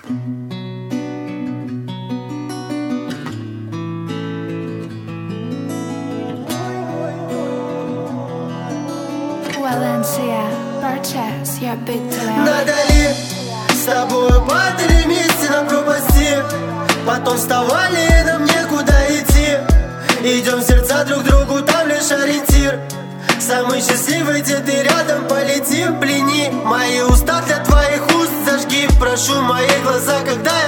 Valencia, purchase your big talent. Надали, с тобою падали вместе на пропасти. Потом вставали, и нам некуда идти. Идем в сердца друг другу, там лишь ориентир. Самый счастливый, где ты рядом, полетим, плени мои уста для твоих уст. Зажги, прошу, мои глаза, когда